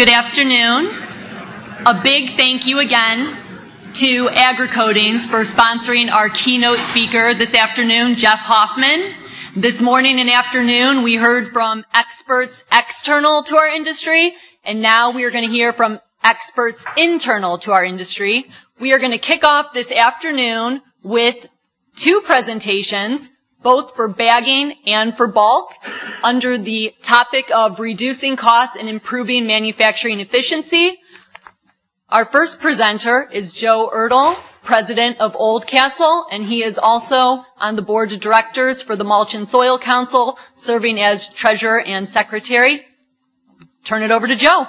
Good afternoon. A big thank you again to AgriCoatings for sponsoring our keynote speaker this afternoon, Jeff Hoffman. This morning and afternoon, we heard from experts external to our industry, and now we are going to hear from experts internal to our industry. We are going to kick off this afternoon with two presentations, both for bagging and for bulk, under the topic of reducing costs and improving manufacturing efficiency. Our first presenter is Joe Ertl, president of Oldcastle, and he is also on the board of directors for the Mulch and Soil Council, serving as treasurer and secretary. Turn it over to Joe.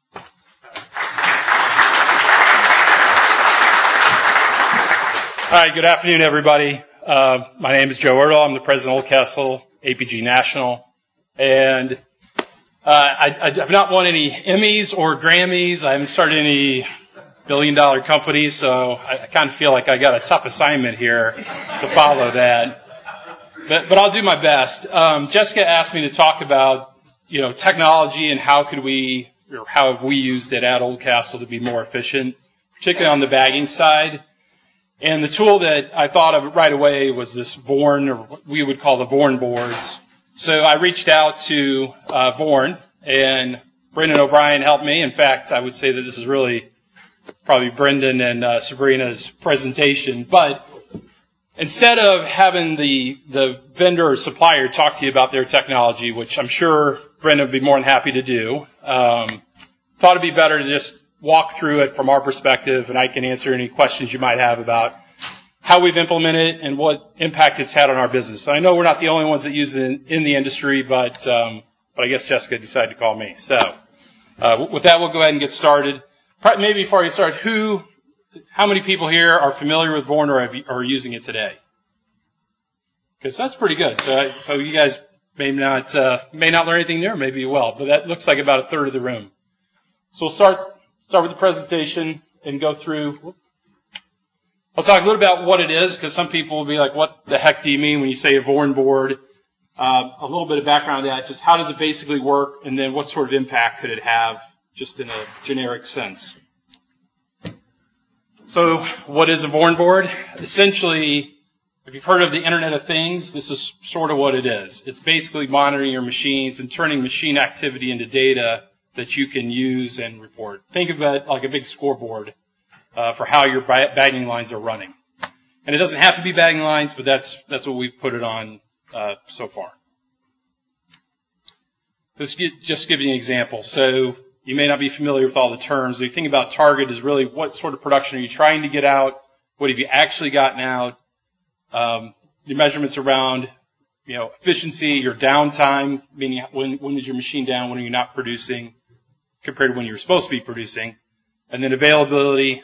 All right, good afternoon, everybody. My name is Joe Ertl. I'm the president of Oldcastle, APG National. And I've not won any Emmys or Grammys. I haven't started any billion-dollar companies, so I kind of feel like I got a tough assignment here to follow that. But I'll do my best. Jessica asked me to talk about, technology and how have we used it at Oldcastle to be more efficient, particularly on the bagging side. And the tool that I thought of right away was this Vorn, or what we would call the Vorn boards. So I reached out to Vorn, and Brendan O'Brien helped me. In fact, I would say that this is really probably Brendan and Sabrina's presentation. But instead of having the vendor or supplier talk to you about their technology, which I'm sure Brendan would be more than happy to do, thought it'd be better to just walk through it from our perspective, and I can answer any questions you might have about how we've implemented it and what impact it's had on our business. So I know we're not the only ones that use it in the industry, but I guess Jessica decided to call me. So with that, we'll go ahead and get started. Maybe before I get started, how many people here are familiar with Vorn or are using it today? Because that's pretty good. So you guys may not learn anything new, or maybe you will, but that looks like about a third of the room. So we'll start with the presentation and go through. I'll talk a little about what it is, because some people will be like, what the heck do you mean when you say a Vorn board? A little bit of background on that, just how does it basically work, and then what sort of impact could it have, just in a generic sense. So what is a Vorn board? Essentially, if you've heard of the Internet of Things, this is sort of what it is. It's basically monitoring your machines and turning machine activity into data that you can use and report. Think of it like a big scoreboard for how your bagging lines are running. And it doesn't have to be bagging lines, but that's what we've put it on so far. This just gives you an example. So you may not be familiar with all the terms. The thing about target is really what sort of production are you trying to get out? What have you actually gotten out? Your measurements around efficiency, your downtime, meaning when is your machine down, when are you not producing, compared to when you're supposed to be producing. And then availability.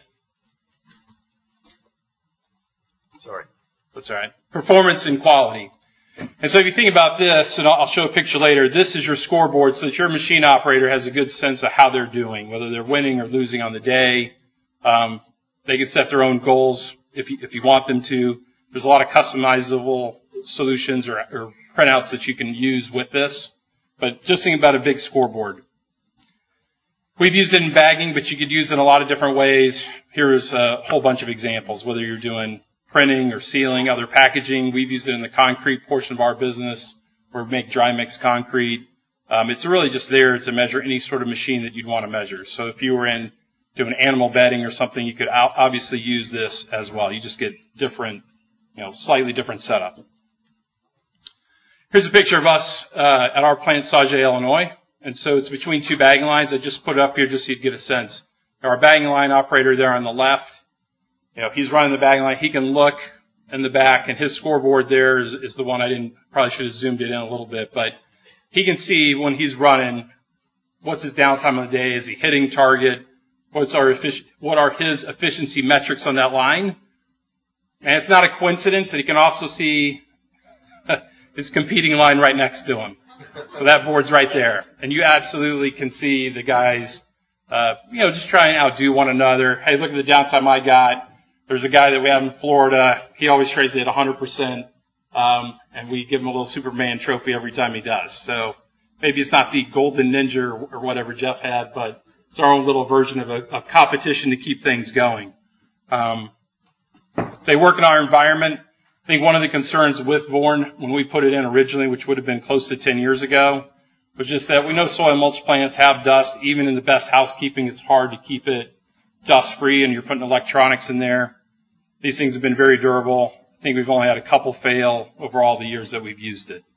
Sorry. That's all right. Performance and quality. And so if you think about this, and I'll show a picture later, this is your scoreboard so that your machine operator has a good sense of how they're doing, whether they're winning or losing on the day. They can set their own goals if you want them to. There's a lot of customizable solutions or printouts that you can use with this. But just think about a big scoreboard. We've used it in bagging, but you could use it in a lot of different ways. Here's a whole bunch of examples, whether you're doing printing or sealing, other packaging. We've used it in the concrete portion of our business, where we make dry mix concrete. It's really just there to measure any sort of machine that you'd want to measure. So if you were in doing animal bedding or something, you could obviously use this as well. You just get different, slightly different setup. Here's a picture of us at our plant, Sauget, Illinois. And so it's between two bagging lines. I just put it up here just so you'd get a sense. Our bagging line operator there on the left, he's running the bagging line. He can look in the back, and his scoreboard there is the one probably should have zoomed it in a little bit, but he can see when he's running, what's his downtime of the day? Is he hitting target? What are his efficiency metrics on that line? And it's not a coincidence that he can also see his competing line right next to him. So that board's right there. And you absolutely can see the guys, just trying to outdo one another. Hey, look at the downtime I got. There's a guy that we have in Florida. He always tries to hit 100%. And we give him a little Superman trophy every time he does. So maybe it's not the golden ninja or whatever Jeff had, but It's our own little version of a competition to keep things going. They work in our environment. I think one of the concerns with Vorn when we put it in originally, which would have been close to 10 years ago, was just that we know soil mulch plants have dust. Even in the best housekeeping, it's hard to keep it dust-free, and you're putting electronics in there. These things have been very durable. I think we've only had a couple fail over all the years that we've used it.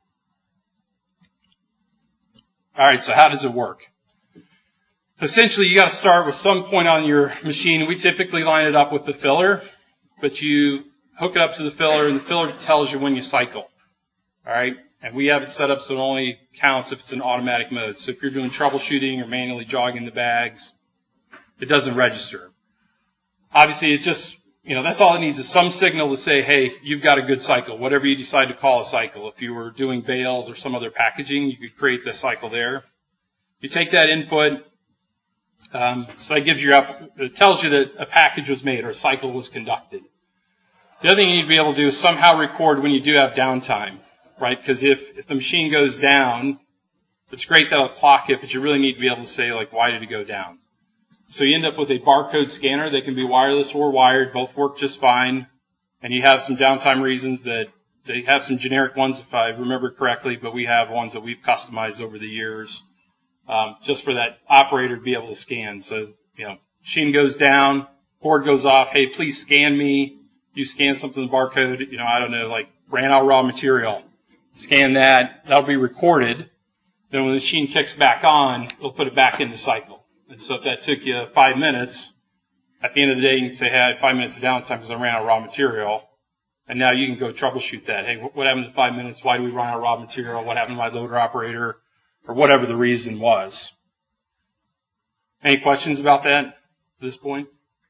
All right, so how does it work? Essentially, you got to start with some point on your machine. We typically line it up with the filler, but you hook it up to the filler, and the filler tells you when you cycle. All right? And we have it set up so it only counts if it's in automatic mode. So if you're doing troubleshooting or manually jogging the bags, it doesn't register. Obviously, it just, that's all it needs is some signal to say, hey, you've got a good cycle, whatever you decide to call a cycle. If you were doing bales or some other packaging, you could create the cycle there. You take that input, so that gives you, it tells you that a package was made or a cycle was conducted. The other thing you need to be able to do is somehow record when you do have downtime, right? Because if the machine goes down, it's great that it'll clock it, but you really need to be able to say, why did it go down? So you end up with a barcode scanner that can be wireless or wired. Both work just fine. And you have some downtime reasons that they have some generic ones, if I remember correctly, but we have ones that we've customized over the years just for that operator to be able to scan. So, machine goes down, board goes off, hey, please scan me. You scan something, the barcode, I don't know, ran out raw material. Scan that. That'll be recorded. Then when the machine kicks back on, it'll put it back in the cycle. And so if that took you 5 minutes, at the end of the day, you can say, hey, I had 5 minutes of downtime because I ran out of raw material. And now you can go troubleshoot that. Hey, what happened to 5 minutes? Why do we run out of raw material? What happened to my loader operator? Or whatever the reason was. Any questions about that at this point?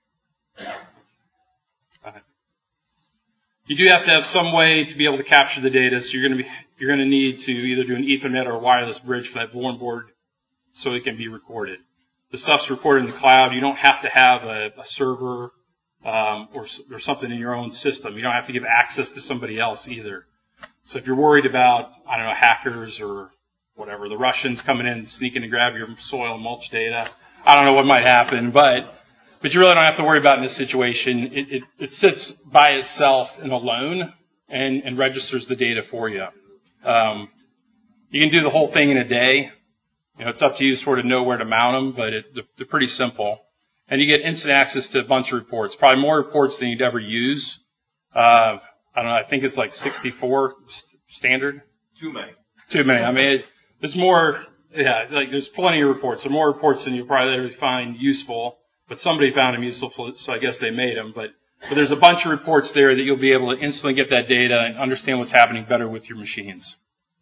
You do have to have some way to be able to capture the data, so you're going to need to either do an Ethernet or a wireless bridge for that Vorn board so it can be recorded. The stuff's recorded in the cloud. You don't have to have a server or something in your own system. You don't have to give access to somebody else either. So if you're worried about, hackers or whatever, the Russians coming in and sneaking to grab your soil and mulch data, I don't know what might happen, but you really don't have to worry about it in this situation. It sits by itself and alone and registers the data for you. You can do the whole thing in a day. It's up to you to sort of know where to mount them, but they're pretty simple. And you get instant access to a bunch of reports, probably more reports than you'd ever use. I don't know, I think it's 64 standard. Too many. There's more, there's plenty of reports. There are more reports than you'll probably ever find useful. But somebody found them useful, so I guess they made them. But there's a bunch of reports there that you'll be able to instantly get that data and understand what's happening better with your machines.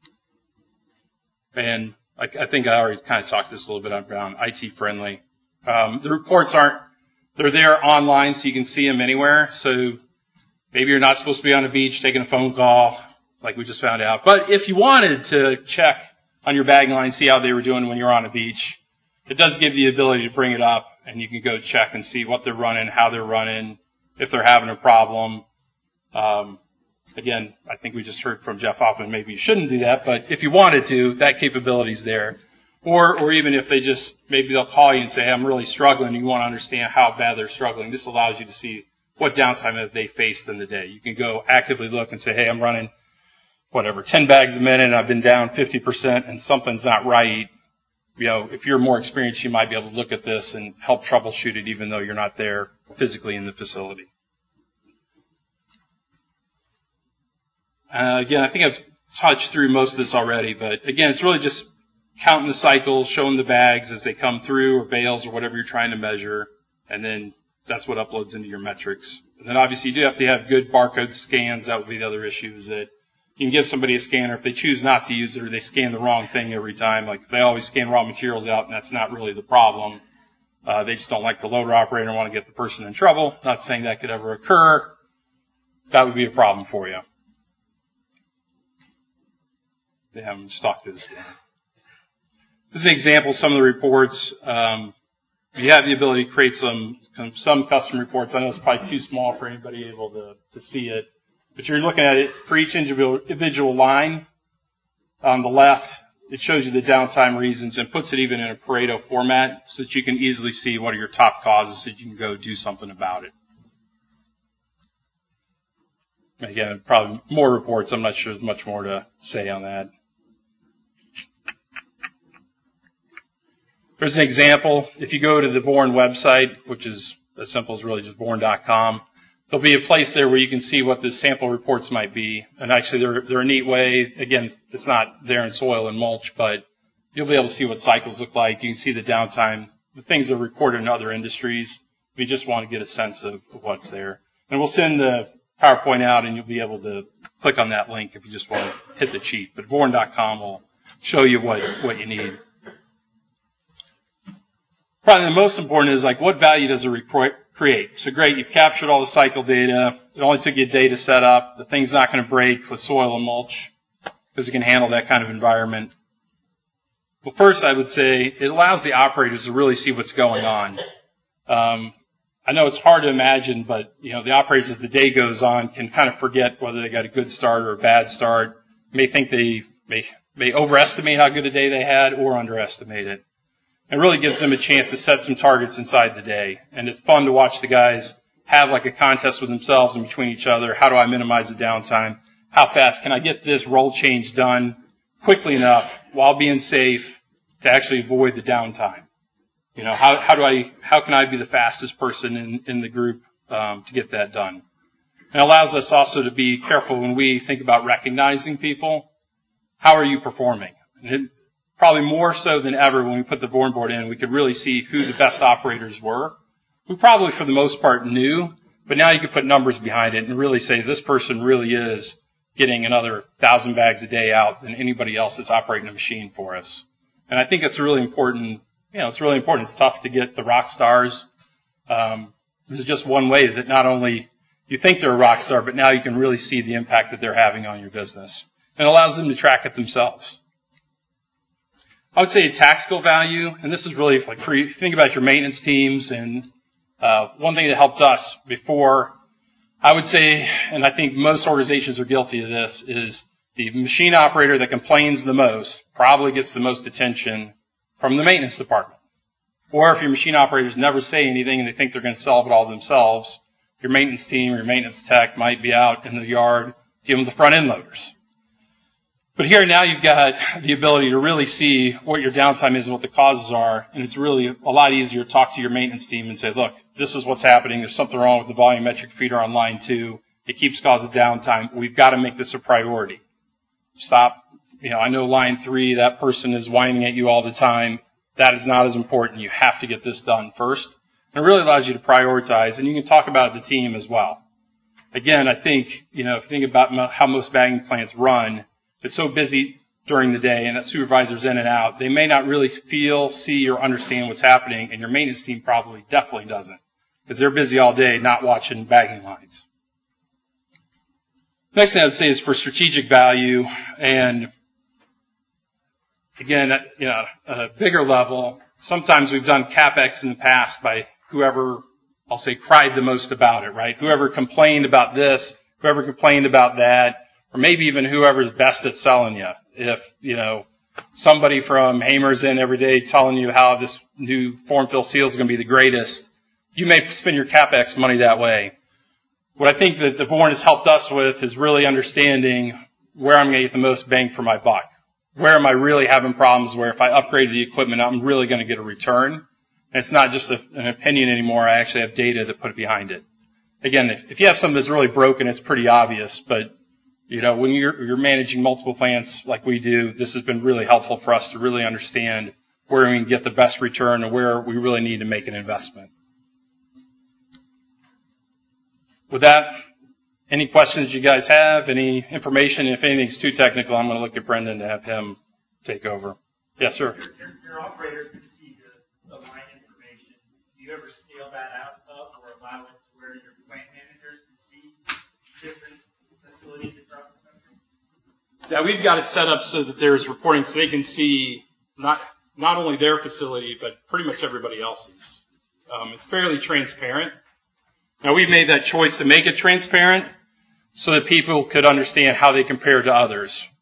And I think I already kind of talked this a little bit around IT friendly. The reports they're there online so you can see them anywhere. So maybe you're not supposed to be on the beach taking a phone call like we just found out. But if you wanted to check on your bag line, see how they were doing when you're on the beach, it does give the ability to bring it up. And you can go check and see what they're running, how they're running, if they're having a problem. Again, I think we just heard from Jeff Hoffman, maybe you shouldn't do that, but if you wanted to, that capability's there. Or even if maybe they'll call you and say, hey, I'm really struggling, and you want to understand how bad they're struggling. This allows you to see what downtime have they faced in the day. You can go actively look and say, hey, I'm running, 10 bags a minute, and I've been down 50%, and something's not right. If you're more experienced, you might be able to look at this and help troubleshoot it even though you're not there physically in the facility. Again, I think I've touched through most of this already, but again, it's really just counting the cycles, showing the bags as they come through or bales or whatever you're trying to measure, and then that's what uploads into your metrics. And then obviously you do have to have good barcode scans. That would be the other issue, is that you can give somebody a scanner if they choose not to use it or they scan the wrong thing every time. If they always scan raw materials out and that's not really the problem, they just don't like the loader operator and want to get the person in trouble. Not saying that could ever occur. That would be a problem for you. They haven't just talked to the scanner. This is an example of some of the reports. You have the ability to create some custom reports. I know it's probably too small for anybody able to see it. But you're looking at it for each individual line. On the left, it shows you the downtime reasons and puts it even in a Pareto format so that you can easily see what are your top causes so you can go do something about it. Again, probably more reports. I'm not sure there's much more to say on that. Here's an example. If you go to the Vorn website, which is as simple as really just vorn.com, there'll be a place there where you can see what the sample reports might be. And actually, they're a neat way. Again, it's not there in soil and mulch, but you'll be able to see what cycles look like. You can see the downtime, the things that are recorded in other industries. If you just want to get a sense of what's there. And we'll send the PowerPoint out, and you'll be able to click on that link if you just want to hit the cheat. But vorn.com will show you what you need. Probably the most important is like, what value does a report create? So great, you've captured all the cycle data. It only took you a day to set up. The thing's not going to break with soil and mulch because it can handle that kind of environment. Well, first I would say it allows the operators to really see what's going on. I know it's hard to imagine, but the operators as the day goes on can kind of forget whether they got a good start or a bad start. May think they may overestimate how good a day they had or underestimate it. It really gives them a chance to set some targets inside the day. And it's fun to watch the guys have like a contest with themselves and between each other. How do I minimize the downtime? How fast can I get this roll change done quickly enough while being safe to actually avoid the downtime? How can I be the fastest person in the group to get that done? And it allows us also to be careful when we think about recognizing people. How are you performing? And probably more so than ever when we put the Vorn board in, we could really see who the best operators were. We probably, for the most part, knew, but now you could put numbers behind it and really say this person really is getting another 1,000 bags a day out than anybody else that's operating a machine for us. And I think it's really important. It's really important. It's tough to get the rock stars. This is just one way that not only you think they're a rock star, but now you can really see the impact that they're having on your business. And it allows them to track it themselves. I would say a tactical value, and this is really like for you think about your maintenance teams, and one thing that helped us before, I would say, and I think most organizations are guilty of this, is the machine operator that complains the most probably gets the most attention from the maintenance department. Or if your machine operators never say anything and they think they're going to solve it all themselves, your maintenance team or your maintenance tech might be out in the yard dealing with the front end loaders. But here now you've got the ability to really see what your downtime is and what the causes are, and it's really a lot easier to talk to your maintenance team and say, look, this is what's happening. There's something wrong with the volumetric feeder on line 2. It keeps causing downtime. We've got to make this a priority. Stop. I know line 3, that person is whining at you all the time. That is not as important. You have to get this done first. And it really allows you to prioritize, and you can talk about the team as well. Again, I think, if you think about how most bagging plants run, it's so busy during the day and that supervisor's in and out, they may not really feel, see, or understand what's happening, and your maintenance team probably definitely doesn't because they're busy all day not watching bagging lines. Next thing I would say is for strategic value, and again, at a bigger level, sometimes we've done CapEx in the past by whoever, I'll say, cried the most about it, right? Whoever complained about this, whoever complained about that, or maybe even whoever's best at selling you. If, somebody from Hamer's in every day telling you how this new form-fill seal is going to be the greatest, you may spend your CapEx money that way. What I think that the Vorn has helped us with is really understanding where I'm going to get the most bang for my buck. Where am I really having problems where if I upgrade the equipment, I'm really going to get a return? And it's not just an opinion anymore. I actually have data to put behind it. Again, if you have something that's really broken, it's pretty obvious, but when you're managing multiple plants like we do, this has been really helpful for us to really understand where we can get the best return and where we really need to make an investment. With that, any questions you guys have, any information? If anything's too technical, I'm going to look at Brendan to have him take over. Yes, sir. Your operators can see the line information. Do you ever scale that out or allow it to where your plant managers can see different facilities across the country? Yeah, we've got it set up so that there's reporting so they can see not only their facility, but pretty much everybody else's. It's fairly transparent. Now, we've made that choice to make it transparent so that people could understand how they compare to others.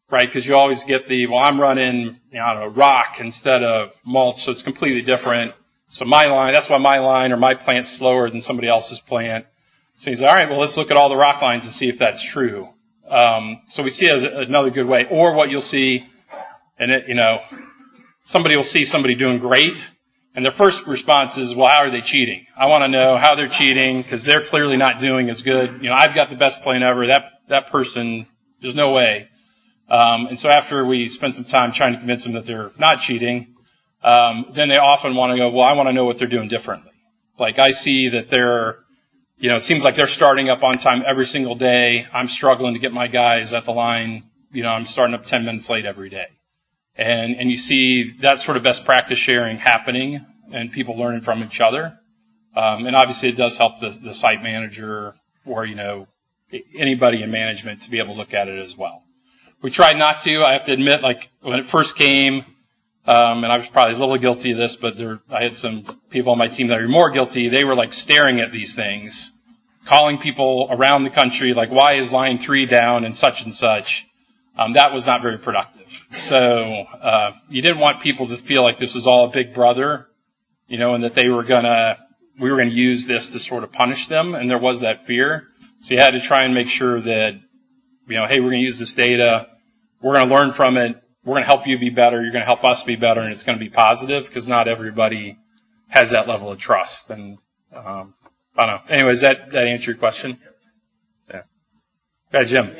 right? Because you always get I'm running, I don't know, rock instead of mulch, so it's completely different. So that's why my line or my plant's slower than somebody else's plant. So he's like, all right, well, let's look at all the rock lines and see if that's true. So we see it as another good way. Or what you'll see, and somebody will see somebody doing great, and their first response is, well, how are they cheating? I want to know how they're cheating because they're clearly not doing as good. I've got the best plant ever. That person, there's no way. And so after we spend some time trying to convince them that they're not cheating, then they often want to go, well, I want to know what they're doing differently. Like I see that it seems like they're starting up on time every single day. I'm struggling to get my guys at the line. I'm starting up 10 minutes late every day. And you see that sort of best practice sharing happening and people learning from each other. And obviously it does help the site manager or, anybody in management to be able to look at it as well. We tried not to. I have to admit, like when it first came, and I was probably a little guilty of this, but I had some people on my team that are more guilty. They were like staring at these things, calling people around the country, like, why is line 3 down and such and such? That was not very productive. So you didn't want people to feel like this was all a big brother, and that we were gonna use this to sort of punish them, and there was that fear. So you had to try and make sure that, hey, we're going to use this data, we're going to learn from it, we're going to help you be better, you're going to help us be better, and it's going to be positive, because not everybody has that level of trust. And I don't know. Anyways, that answer your question? Yeah. Go ahead, Jim.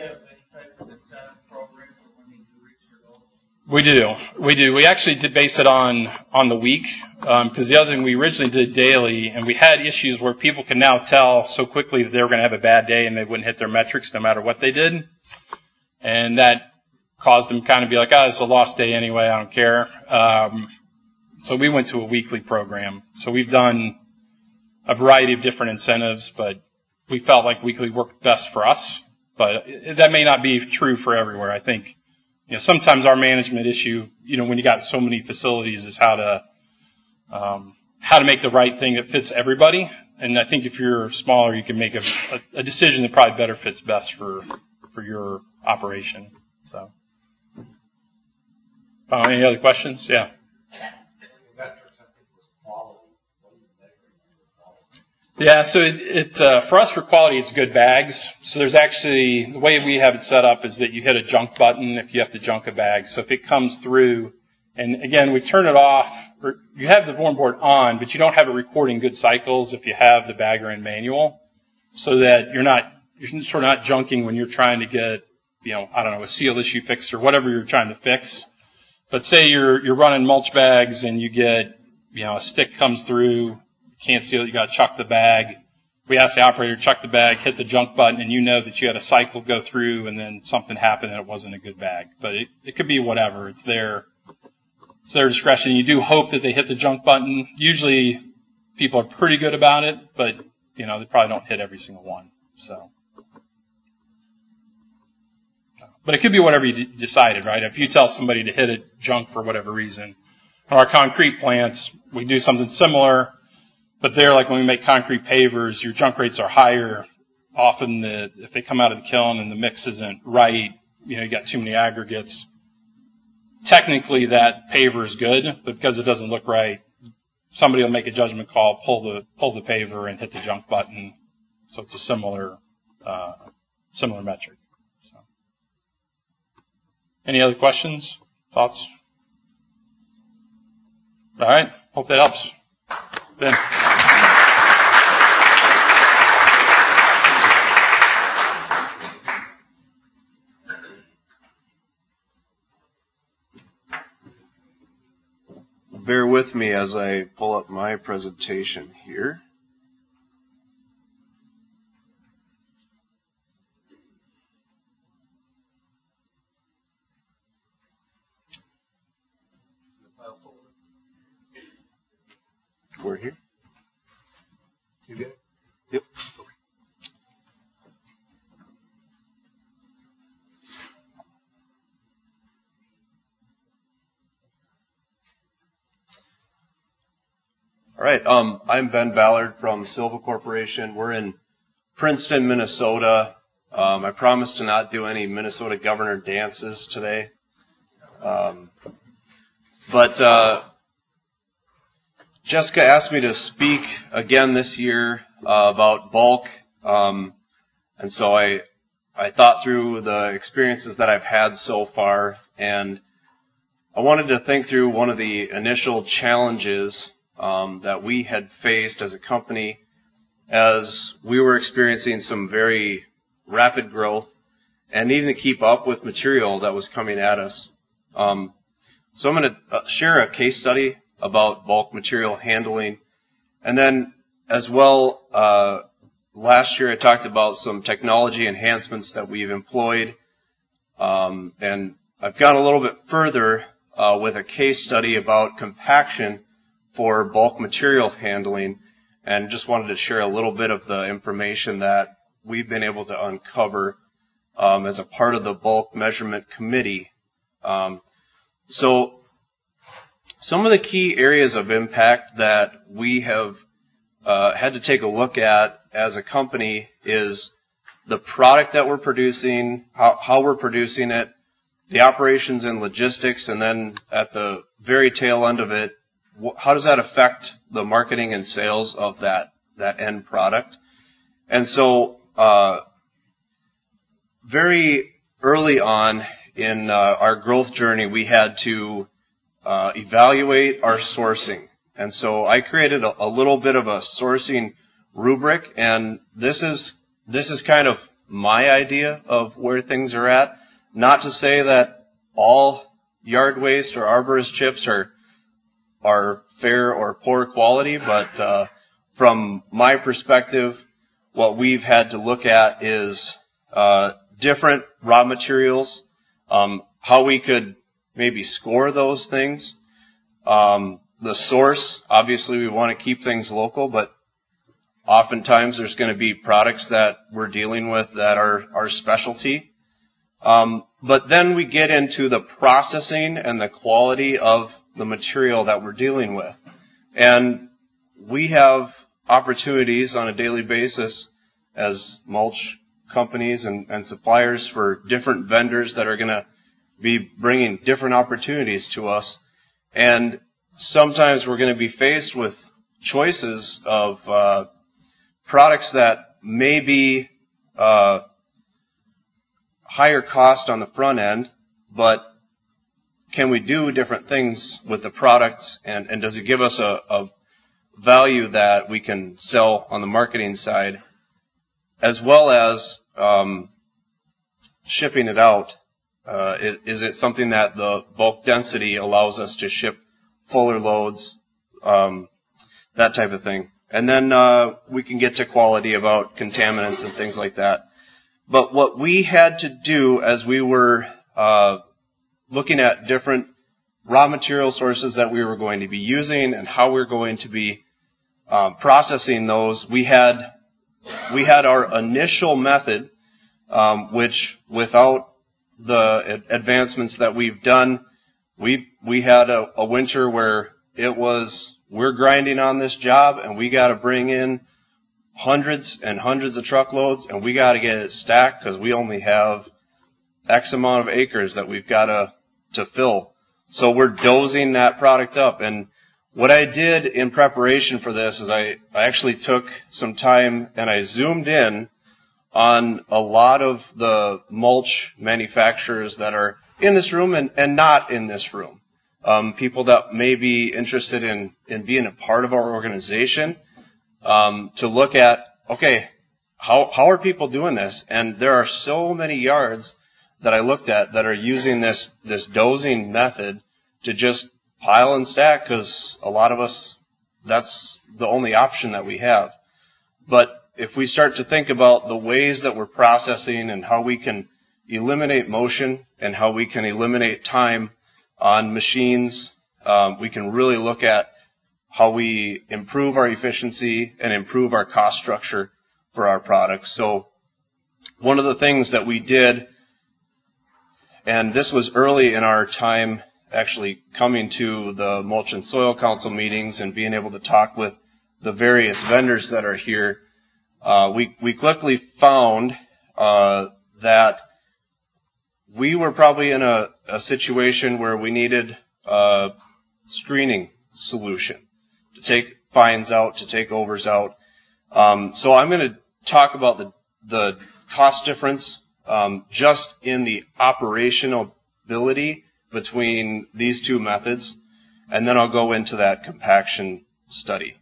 We do. We actually did base it on the week, because the other thing, we originally did daily, and we had issues where people can now tell so quickly that they were going to have a bad day and they wouldn't hit their metrics no matter what they did. And that caused them kind of be like, it's a lost day anyway, I don't care. So we went to a weekly program. So we've done a variety of different incentives, but we felt like weekly worked best for us. But that may not be true for everywhere. I think sometimes our management issue, when you got so many facilities, is how to make the right thing that fits everybody. And I think if you're smaller, you can make a decision that probably better fits best for your operation. So, any other questions? Yeah. Yeah, so for us, for quality, it's good bags. So there's actually, the way we have it set up is that you hit a junk button if you have to junk a bag. So if it comes through, and again, we turn it off, or you have the Vorn board on, but you don't have it recording good cycles if you have the bagger in manual, so that you're sort of not junking when you're trying to get, a seal issue fixed or whatever you're trying to fix. But say you're running mulch bags and you get, a stick comes through, can't seal it, you got to chuck the bag. We ask the operator to chuck the bag, hit the junk button, and you know that you had a cycle go through and then something happened and it wasn't a good bag. But it could be whatever. It's their discretion. You do hope that they hit the junk button. Usually people are pretty good about it, but they probably don't hit every single one. So, but it could be whatever you decided, right? If you tell somebody to hit a junk for whatever reason, on our concrete plants, we do something similar. But there, like when we make concrete pavers, your junk rates are higher. Often if they come out of the kiln and the mix isn't right, you got too many aggregates. Technically that paver is good, but because it doesn't look right, somebody will make a judgment call, pull the paver and hit the junk button. So it's a similar metric. So, any other questions, thoughts? All right. Hope that helps. Ben. Bear with me as I pull up my presentation here. We're here. You get it? Yep. All right. I'm Ben Ballard from Silva Corporation. We're in Princeton, Minnesota. I promised to not do any Minnesota governor dances today. But Jessica asked me to speak again this year about bulk. And so I thought through the experiences that I've had so far, and I wanted to think through one of the initial challenges that we had faced as a company as we were experiencing some very rapid growth and needing to keep up with material that was coming at us. So I'm going to share a case study about bulk material handling. And then as well, last year I talked about some technology enhancements that we've employed. And I've gone a little bit further with a case study about compaction for bulk material handling, and just wanted to share a little bit of the information that we've been able to uncover as a part of the bulk measurement committee. So some of the key areas of impact that we have had to take a look at as a company is the product that we're producing, how we're producing it, the operations and logistics, and then at the very tail end of it, how does that affect the marketing and sales of that end product? And so very early on in our growth journey, we had to evaluate our sourcing. And so I created a little bit of a sourcing rubric, and this is kind of my idea of where things are at. Not to say that all yard waste or arborist chips are fair or poor quality, but from my perspective, what we've had to look at is different raw materials, how we could maybe score those things. The source, obviously we want to keep things local, but oftentimes there's going to be products that we're dealing with that are our specialty. But then we get into the processing and the quality of the material that we're dealing with. And we have opportunities on a daily basis as mulch companies and suppliers for different vendors that are going to be bringing different opportunities to us. And sometimes we're going to be faced with choices of products that may be higher cost on the front end, but can we do different things with the product, and does it give us a value that we can sell on the marketing side, as well as shipping it out? Is it something that the bulk density allows us to ship fuller loads, that type of thing? And then we can get to quality about contaminants and things like that. But what we had to do as we were looking at different raw material sources that we were going to be using and how we were going to be processing those, we had our initial method, which without the advancements that we've done, we had a winter where it was, we're grinding on this job and we got to bring in hundreds and hundreds of truckloads, and we got to get it stacked because we only have X amount of acres that we've got to fill. So we're dosing that product up. And what I did in preparation for this is I actually took some time and I zoomed in on a lot of the mulch manufacturers that are in this room and not in this room. People that may be interested in being a part of our organization, to look at, okay, how are people doing this? And there are so many yards that I looked at that are using this dosing method to just pile and stack, because a lot of us, that's the only option that we have. But if we start to think about the ways that we're processing and how we can eliminate motion and how we can eliminate time on machines, we can really look at how we improve our efficiency and improve our cost structure for our products. So one of the things that we did, and this was early in our time actually coming to the Mulch and Soil Council meetings and being able to talk with the various vendors that are here, we quickly found that we were probably in a situation where we needed a screening solution to take fines out, to take overs out. So I'm going to talk about the cost difference just in the operational ability between these two methods, and then I'll go into that compaction study.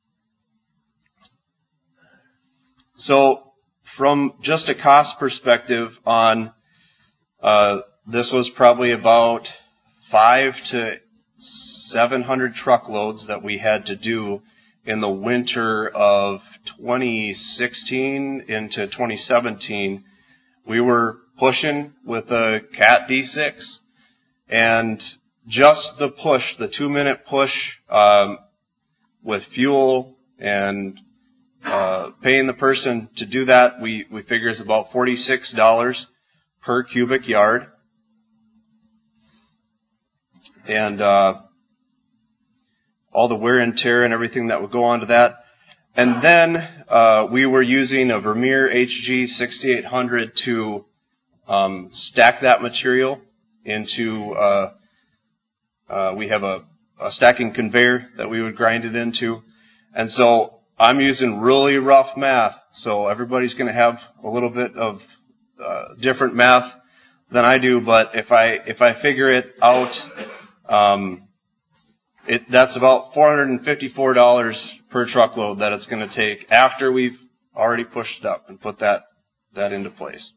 So from just a cost perspective on, this was probably about 500 to 700 truckloads that we had to do in the winter of 2016 into 2017. We were pushing with a Cat D6, and just the push, the 2-minute push with fuel and paying the person to do that, we figure is about $46 per cubic yard. And all the wear and tear and everything that would go onto that. And then we were using a Vermeer HG 6800 to stack that material into, we have a stacking conveyor that we would grind it into. And so I'm using really rough math, so everybody's going to have a little bit of different math than I do, but if I figure it out, that's about $454 per truckload that it's going to take after we've already pushed it up and put that into place.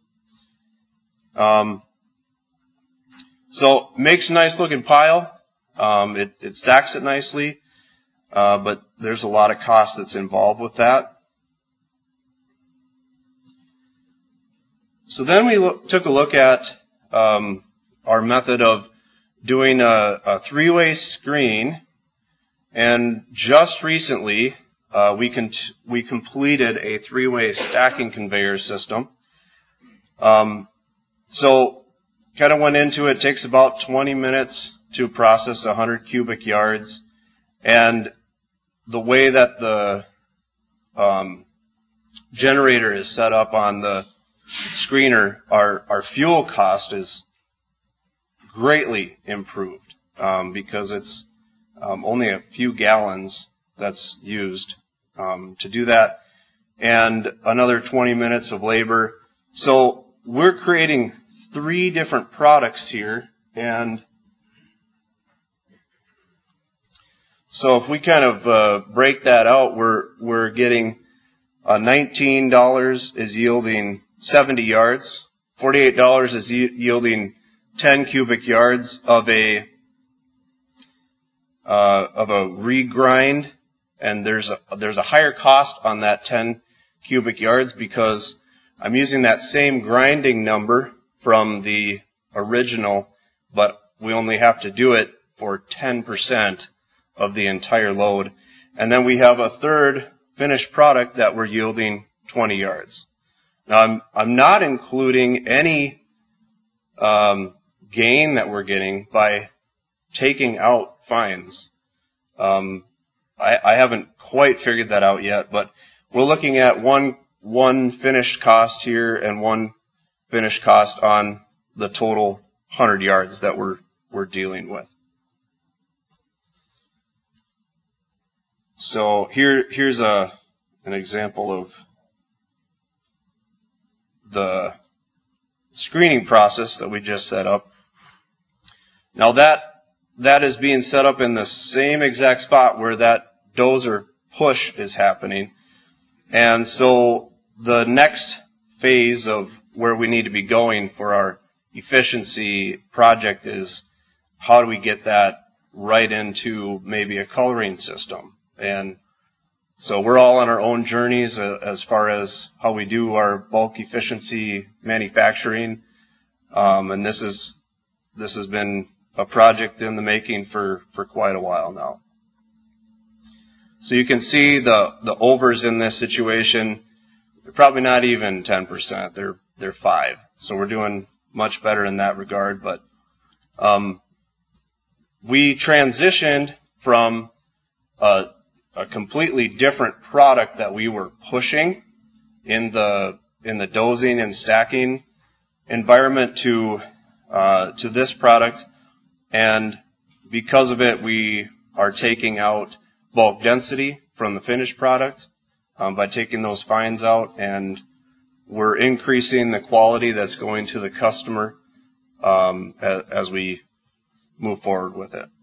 So makes a nice looking pile. It stacks it nicely, but there's a lot of cost that's involved with that. So then we took a look at our method of doing a three-way screen, and just recently we completed a three-way stacking conveyor system. So kind of went into it. Takes about 20 minutes to process 100 cubic yards, and the way that the generator is set up on the screener, our fuel cost is greatly improved because it's only a few gallons that's used to do that, and another 20 minutes of labor. So we're creating 3 different products here, and so if we kind of break that out, we're getting $19 is yielding 70 yards, $48 is yielding 10 cubic yards of a regrind, and there's a higher cost on that 10 cubic yards because I'm using that same grinding number from the original, but we only have to do it for 10% of the entire load. And then we have a third finished product that we're yielding 20 yards. Now I'm not including any gain that we're getting by taking out fines. I haven't quite figured that out yet, but we're looking at one finished cost here and one finished cost on the total 100 yards that we're dealing with. So here's an example of the screening process that we just set up. Now that is being set up in the same exact spot where that dozer push is happening. And so the next phase of where we need to be going for our efficiency project is how do we get that right into maybe a coloring system. And so we're all on our own journeys as far as how we do our bulk efficiency manufacturing. And this has been a project in the making for quite a while now. So you can see the overs in this situation, they're probably not even 10%, they're 5%. So we're doing much better in that regard, but we transitioned from a completely different product that we were pushing in the the dosing and stacking environment to this product, and because of it, we are taking out bulk density from the finished product by taking those fines out, and we're increasing the quality that's going to the customer as we move forward with it.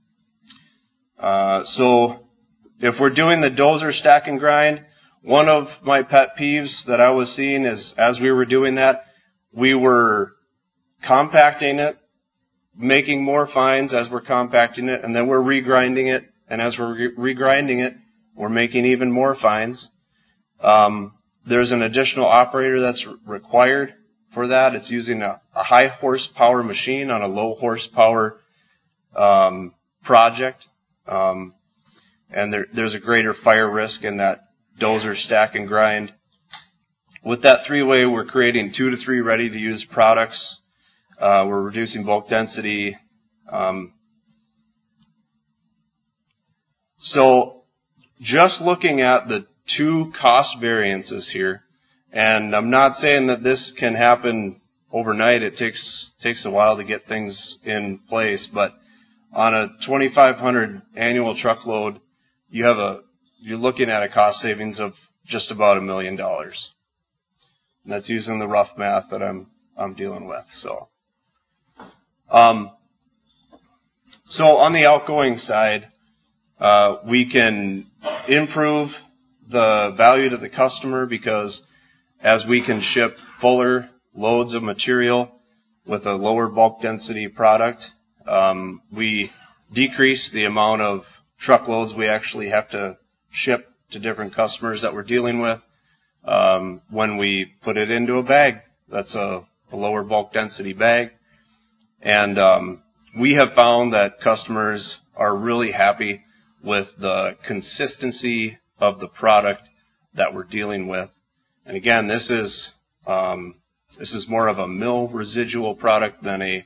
So if we're doing the dozer stack and grind, one of my pet peeves that I was seeing is as we were doing that, we were compacting it, making more fines as we're compacting it, and then we're regrinding it, and as we're regrinding it, we're making even more fines. There's an additional operator that's required for that. It's using a high horsepower machine on a low horsepower project. And there's a greater fire risk in that dozer stack and grind. With that three-way, we're creating 2 to 3 ready-to-use products. We're reducing bulk density. So just looking at the 2 cost variances here, and I'm not saying that this can happen overnight. It takes a while to get things in place, but on a 2,500 annual truckload, you're looking at a cost savings of just about $1 million. And that's using the rough math that I'm dealing with. So on the outgoing side, we can improve the value to the customer because as we can ship fuller loads of material with a lower bulk density product, we decrease the amount of truckloads we actually have to ship to different customers that we're dealing with. When we put it into a bag, that's a lower bulk density bag. And we have found that customers are really happy with the consistency of the product that we're dealing with. And again, this is more of a mill residual product than a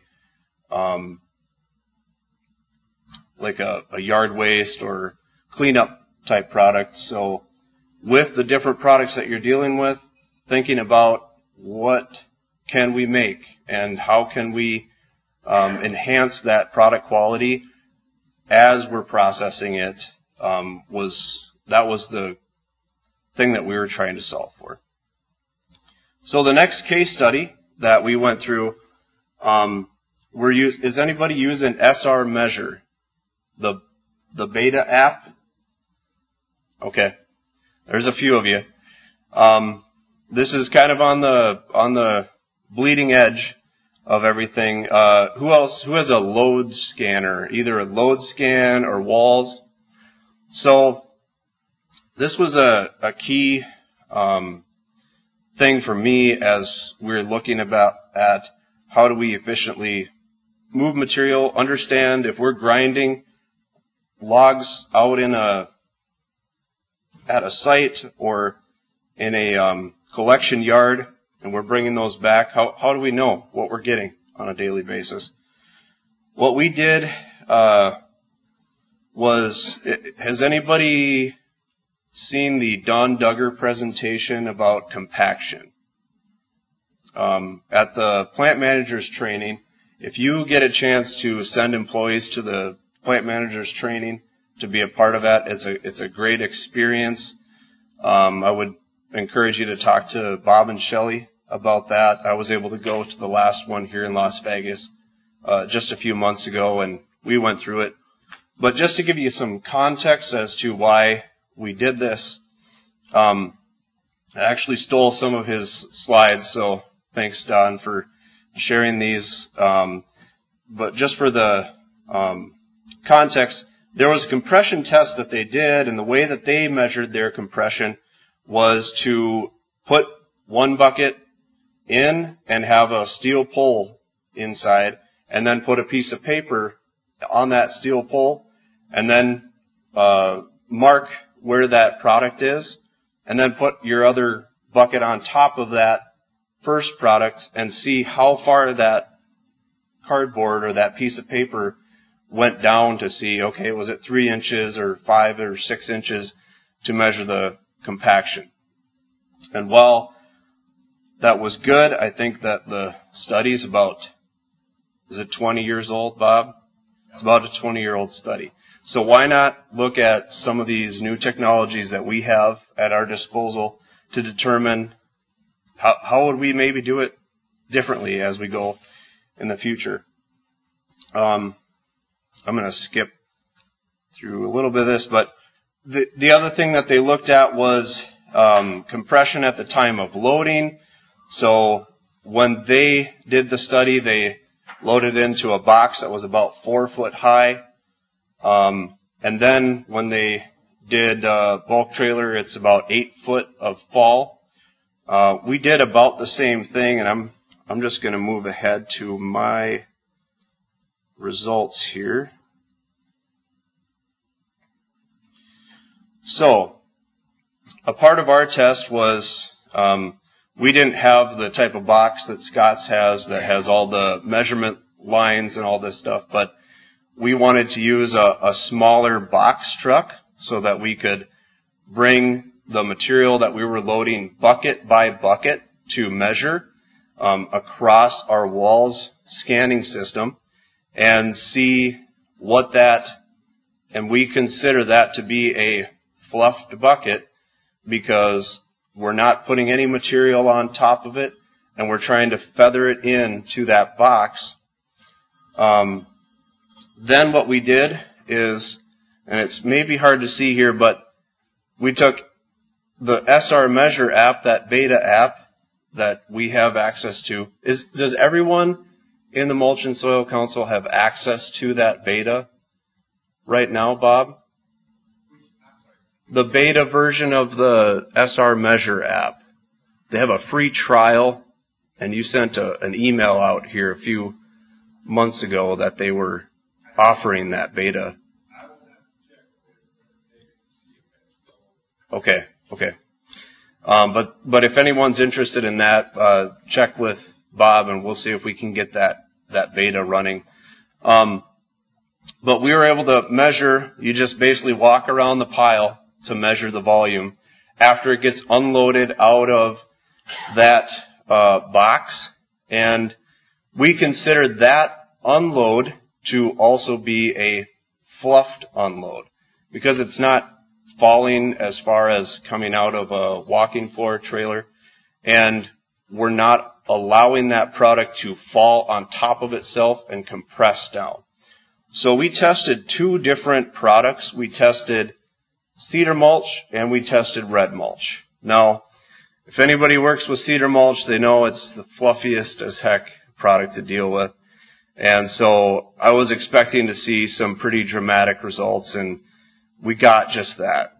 yard waste or cleanup type product. So with the different products that you're dealing with, thinking about what can we make and how can we enhance that product quality as we're processing it was the thing that we were trying to solve for. So the next case study that we went through, is anybody using SR Measure, the beta app? Okay, there's a few of you. This is kind of on the bleeding edge of everything. Who has a load scanner, either a load scan or walls? So this was a key thing for me as we're looking at how do we efficiently move material, understand if we're grinding logs out at a site or in a collection yard and we're bringing those back, how do we know what we're getting on a daily basis? What we did has anybody seen the Don Duggar presentation about compaction? At the plant manager's training, if you get a chance to send employees to the plant manager's training to be a part of that, it's a great experience. I would encourage you to talk to Bob and Shelley about that. I was able to go to the last one here in Las Vegas just a few months ago, and we went through it. But just to give you some context as to why we did this, I actually stole some of his slides, so thanks, Don, for sharing these. But just for the context, there was a compression test that they did, and the way that they measured their compression was to put one bucket in and have a steel pole inside, and then put a piece of paper on that steel pole, and then mark where that product is, and then put your other bucket on top of that first product and see how far that cardboard or that piece of paper went down to see, okay, was it 3 inches or 5 or 6 inches to measure the compaction. And while that was good. I think that the study's about, is it 20 years old, Bob? It's about a 20-year-old study. So why not look at some of these new technologies that we have at our disposal to determine how would we maybe do it differently as we go in the future. I'm going to skip through a little bit of this, but the other thing that they looked at was compression at the time of loading. So when they did the study, they loaded into a box that was about 4 foot high. And then when they did bulk trailer, it's about 8 foot of fall. We did about the same thing, and I'm just going to move ahead to my results here. So, a part of our test was we didn't have the type of box that Scott's has that has all the measurement lines and all this stuff, but we wanted to use a smaller box truck so that we could bring the material that we were loading bucket by bucket to measure across our walls scanning system and see what that, and we consider that to be a fluffed bucket because we're not putting any material on top of it and we're trying to feather it into that box. Then what we did is, and it's maybe hard to see here, but we took the SR Measure app, that beta app that we have access to. Does everyone in the Mulch and Soil Council have access to that beta right now, Bob? The beta version of the SR Measure app. They have a free trial, and you sent an email out here a few months ago that they were offering that beta. Okay. But if anyone's interested in that, check with Bob and we'll see if we can get that beta running. But we were able to measure, you just basically walk around the pile to measure the volume. After it gets unloaded out of that box, and we considered that unload to also be a fluffed unload because it's not falling as far as coming out of a walking floor trailer, and we're not allowing that product to fall on top of itself and compress down. So we tested 2 different products. We tested cedar mulch and we tested red mulch. Now, if anybody works with cedar mulch, they know it's the fluffiest as heck product to deal with. And so I was expecting to see some pretty dramatic results, and we got just that.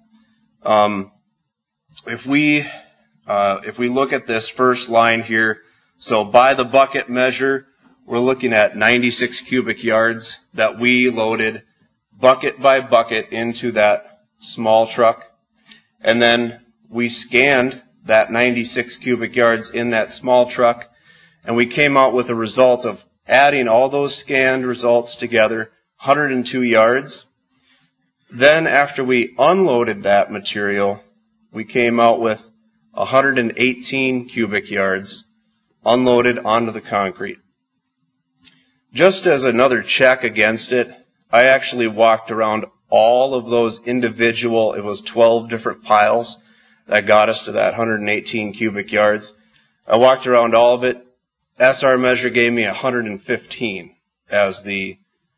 If we look at this first line here, so by the bucket measure, we're looking at 96 cubic yards that we loaded bucket by bucket into that small truck. And then we scanned that 96 cubic yards in that small truck, and we came out with a result of adding all those scanned results together, 102 yards. Then after we unloaded that material, we came out with 118 cubic yards unloaded onto the concrete. Just as another check against it, I actually walked around all of those individual, it was 12 different piles that got us to that 118 cubic yards. I walked around all of it. SR Measure gave me 115 as the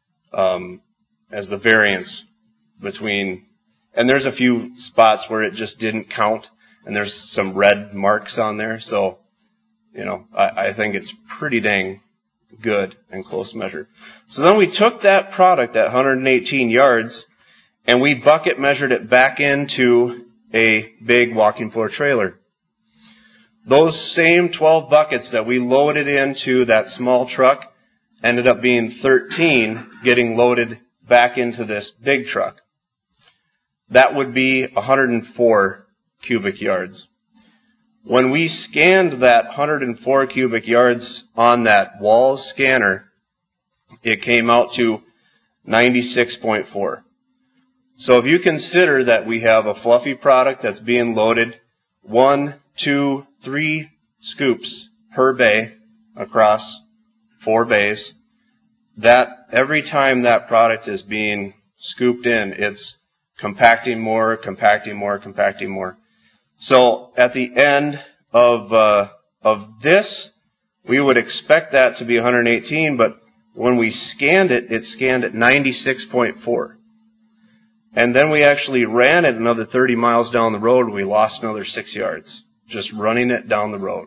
variance between, and there's a few spots where it just didn't count, and there's some red marks on there. So, I think it's pretty dang good and close measure. So then we took that product, that 118 yards, and we bucket measured it back into a big walking floor trailer. Those same 12 buckets that we loaded into that small truck ended up being 13 getting loaded back into this big truck. That would be 104 cubic yards. When we scanned that 104 cubic yards on that Walls scanner, it came out to 96.4. So if you consider that we have a fluffy product that's being loaded 1, 2, 3 scoops per bay across 4 bays, that every time that product is being scooped in, it's compacting more, compacting more, compacting more. So at the end of this, we would expect that to be 118, but when we scanned it, it scanned at 96.4. And then we actually ran it another 30 miles down the road, and we lost another 6 yards, just running it down the road.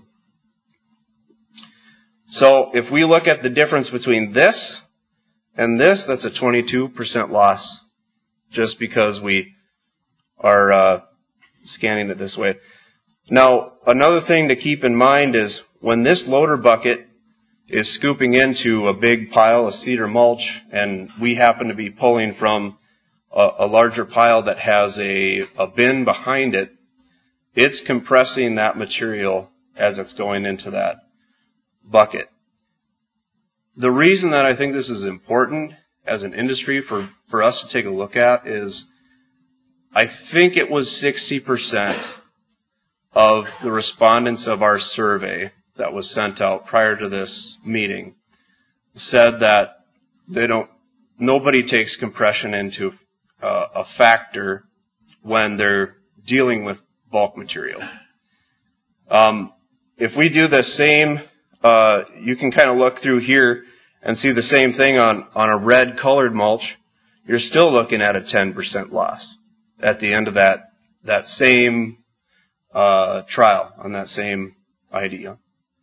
So if we look at the difference between this and this, that's a 22% loss, just because we are scanning it this way. Now, another thing to keep in mind is when this loader bucket is scooping into a big pile of cedar mulch, and we happen to be pulling from a larger pile that has a bin behind it, it's compressing that material as it's going into that bucket. The reason that I think this is important as an industry for us to take a look at is I think it was 60% of the respondents of our survey that was sent out prior to this meeting said that nobody takes compression into a factor when they're dealing with bulk material. If we do the same, you can kind of look through here and see the same thing on a red colored mulch, you're still looking at a 10% loss at the end of that same trial on that same idea.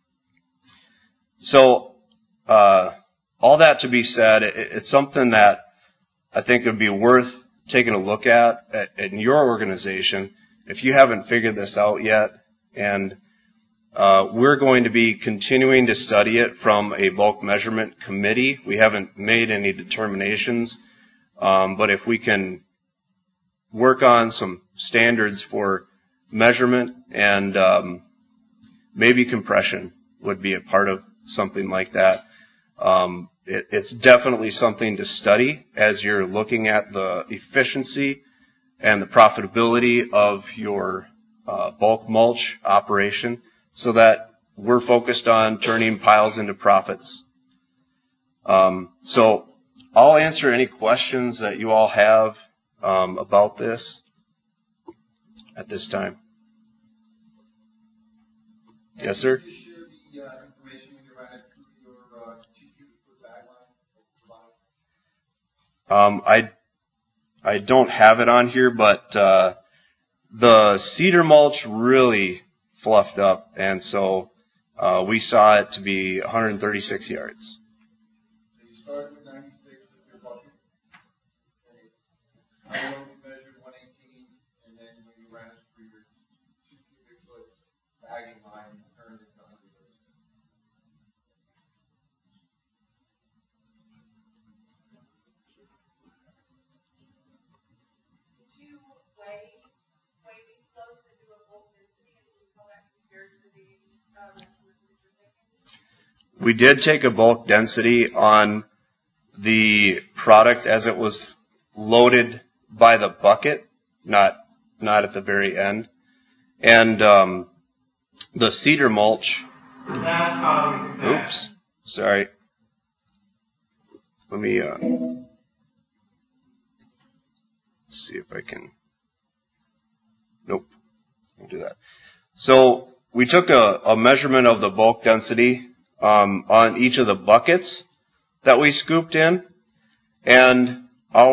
So all that to be said, it's something that I think would be worth taking a look at in your organization if you haven't figured this out yet. And we're going to be continuing to study it from a bulk measurement committee. We haven't made any determinations, but if we can work on some standards for measurement and maybe compression would be a part of something like that. It's definitely something to study as you're looking at the efficiency and the profitability of your bulk mulch operation, so that we're focused on turning piles into profits. So I'll answer any questions that you all have about this at this time. Yes, sir? Can you share the information when you ran it through your 2 cubic foot bag line? I don't have it on here, but the cedar mulch really fluffed up, and so we saw it to be 136 yards. So you started with 96 with your bucket. Okay. How long you measured 118, and then when you ran it through your 2 cubic foot bagging line, you turned it to 136. Did you weigh these loads and do a bulk density and see how that compared to these measurements that you're taking? We did take a bulk density on the product as it was loaded by the bucket, not at the very end. And the cedar mulch, That's how we compare. oops, sorry. Let me see if I can, nope, I'll do that. So we took a measurement of the bulk density on each of the buckets that we scooped in, and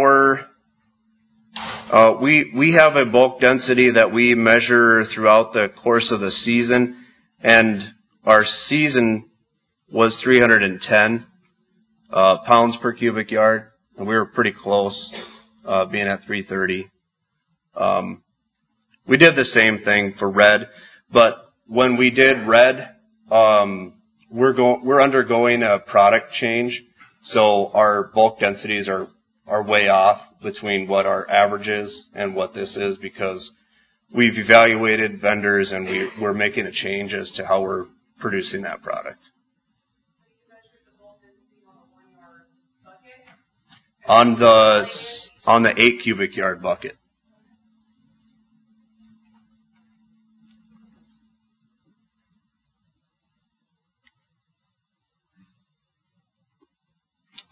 we have a bulk density that we measure throughout the course of the season, and our season was 310 pounds per cubic yard, and we were pretty close, being at 330. We did the same thing for red, but when we did red, we're undergoing a product change, so our bulk densities are way off between what our average is and what this is, because we've evaluated vendors and we're making a change as to how we're producing that product. So you measured the bulk density on a 1 yard bucket? On the 8 cubic yard bucket.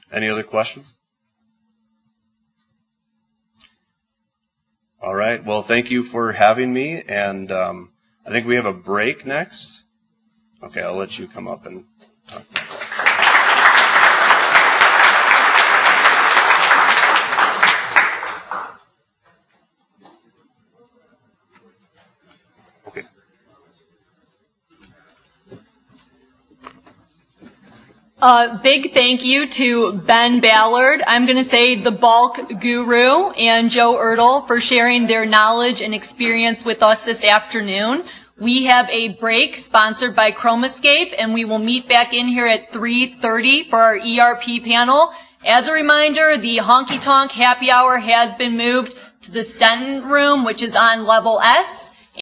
Any other questions? All right. Well, thank you for having me, and I think we have a break next. Okay, I'll let you come up and talk. Okay. Big thank you to Ben Ballard, I'm going to say the bulk guru, and Joe Ertl for sharing their knowledge and experience with us this afternoon. We have a break sponsored by Chromescape, and we will meet back in here at 3:30 for our ERP panel. As a reminder, the Honky Tonk Happy Hour has been moved to the Stenton room, which is on level S.